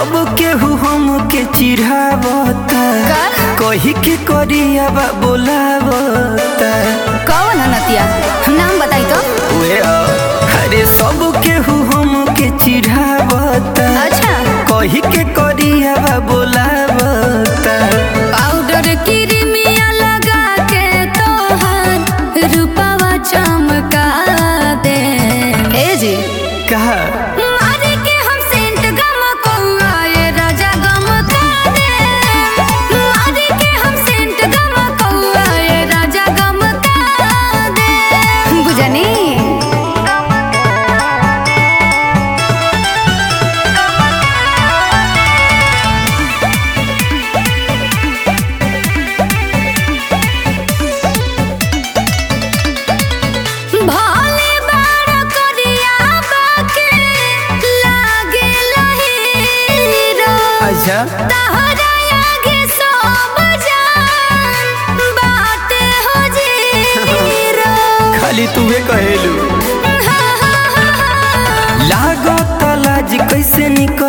सब केहू हमके चिढ़ावता कही के करिया बोलावता। कौन है नतिया नाम बताई तो। अरे सब केहू हमके चिढ़ावता अच्छा कही के करिया बोलावता। पाउडर क्रीमिया लगा के तोहर रूपवा चमका दे। ए जी कहा मारे के हम सेंट गमकौआ ये राजा गमका दे। मारे के हम सेंट गमकौआ ये राजा गमका दे। बुझनी खाली तुहे कहेलू लागत लाज कैसे निकल